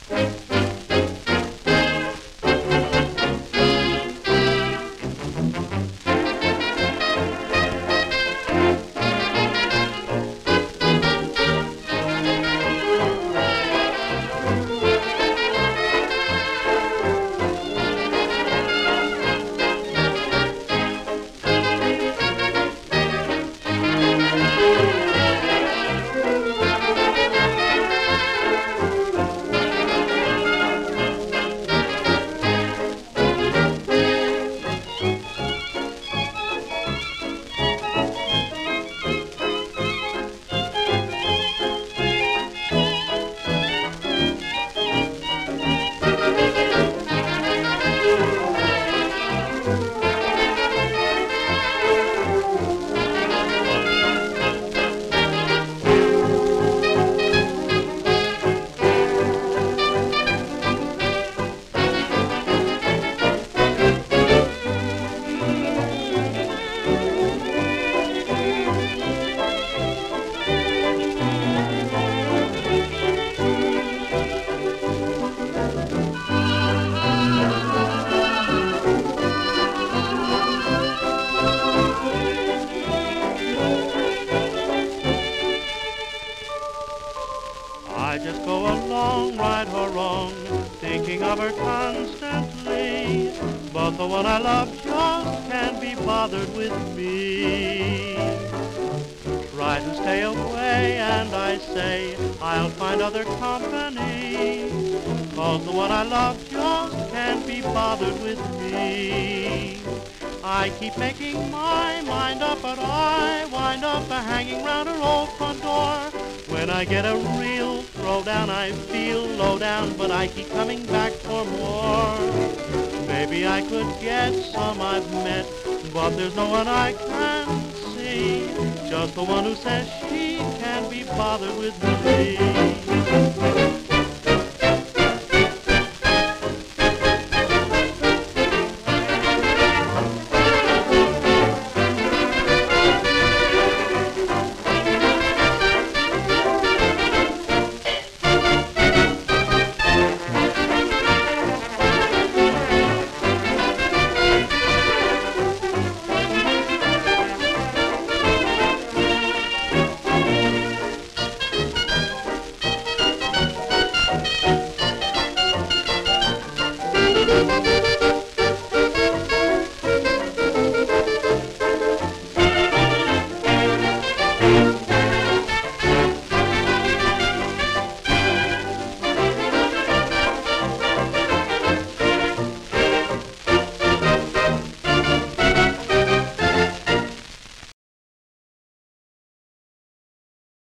I just go along, right or wrong, thinking of her constantly. But the one I love just can't be bothered with me. Try to stay away and I say I'll find other company. 'Cause the one I love just can't be bothered with me. I keep making my mind up, but I wind up hanging round her old front door. When I get a real throwdown, I feel low down, but I keep coming back for more. Maybe I could get some I've met, but there's no one I can see. Just the one who says she can't be bothered with me.